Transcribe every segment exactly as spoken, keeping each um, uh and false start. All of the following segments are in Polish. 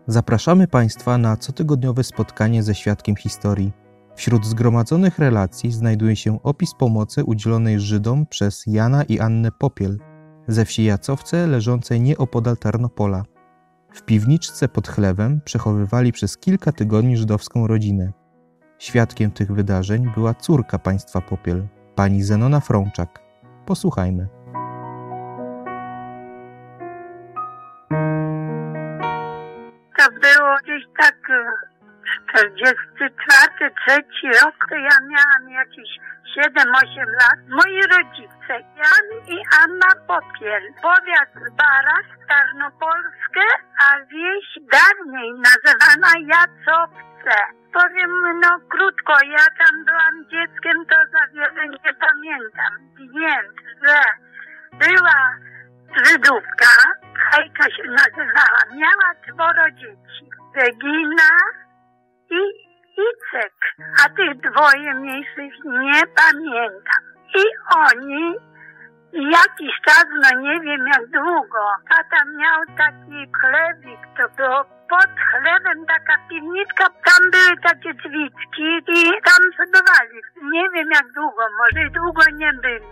Zapraszamy Państwa na cotygodniowe spotkanie ze świadkiem historii. Wśród zgromadzonych relacji znajduje się opis pomocy udzielonej Żydom przez Jana i Annę Popiel ze wsi Jacowce leżącej nieopodal Tarnopola. W piwniczce pod chlewem przechowywali przez kilka tygodni żydowską rodzinę. Świadkiem tych wydarzeń była córka państwa Popiel, pani Zenona Frączak. Posłuchajmy. To było gdzieś tak czterdziesty czwarty, trzeci rok, to ja miałam jakieś siedem osiem lat. Moi rodzice, Jan i Anna Popiel, powiat Baraś, Tarnopolskie, a wieś dawniej nazywana Jacowce. Powiem no krótko, ja tam byłam dzieckiem, to za wiele nie pamiętam. Wiem, że była Żydówka, Hejka się nazywała, miała czworo dzieci. Regina i Icek, a tych dwoje mniejszych nie pamiętam. I oni jakiś czas, no nie wiem jak długo, tata miał taki chlewik, to było pod chlewem taka piwniczka, tam były takie drzwiczki i tam przebywali. Nie wiem jak długo, może i długo nie byli,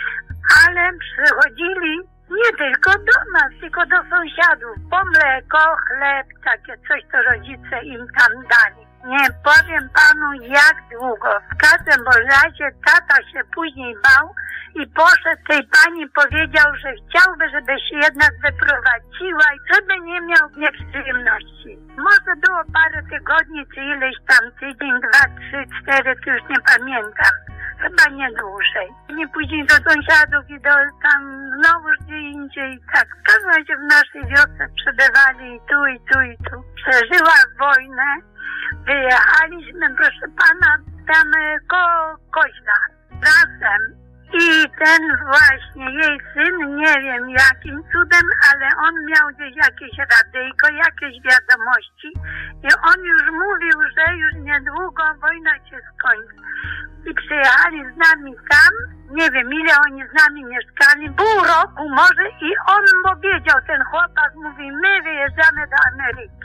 ale przychodzili nie tylko do nas, tylko do sąsiadów. Po mleko, chleb, takie coś, co rodzice im tam dali. Nie powiem panu jak długo. W każdym razie tata się później bał i poszedł tej pani, powiedział, że chciałby, żeby się jednak wyprowadziła i żeby nie miał nieprzyjemności. Może było parę tygodni, czy ileś tam, tydzień, dwa, trzy, cztery, to już nie pamiętam. Chyba nie dłużej. Nie później do sąsiadów i do tam znowu gdzie indziej. Tak, w każdym razie w naszej wiosce przebywali i tu, i tu, i tu. Przeżyła wojnę. Wyjechaliśmy, proszę pana, tam koło Koźla razem. I ten właśnie jej syn, nie wiem jakim cudem, ale on miał gdzieś jakieś radyjko, jakieś wiadomości i on już mówił, że już niedługo wojna się skończy. I przyjechali z nami tam, nie wiem ile oni z nami mieszkali, pół roku może i on powiedział, ten chłopak mówi, my wyjeżdżamy do Ameryki.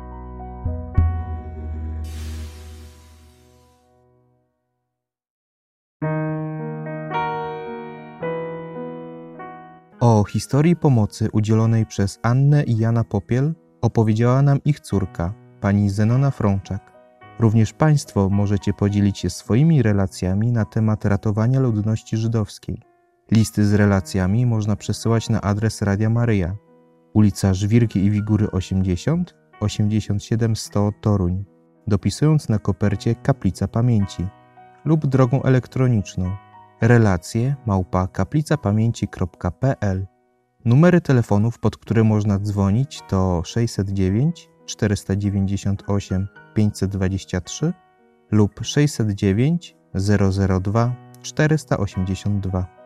O historii pomocy udzielonej przez Annę i Jana Popiel opowiedziała nam ich córka, pani Zenona Frączak. Również Państwo możecie podzielić się swoimi relacjami na temat ratowania ludności żydowskiej. Listy z relacjami można przesyłać na adres Radia Maryja, ulica Żwirki i Wigury osiemdziesiąt, osiemdziesiąt siedem sto Toruń, dopisując na kopercie Kaplica Pamięci lub drogą elektroniczną relacje małpa kaplicapamięci kropka pe el. Numery telefonów, pod które można dzwonić to sześćset dziewięć, czterysta dziewięćdziesiąt osiem, pięćset dwadzieścia trzy lub sześćset dziewięć, zero zero dwa, czterysta osiemdziesiąt dwa.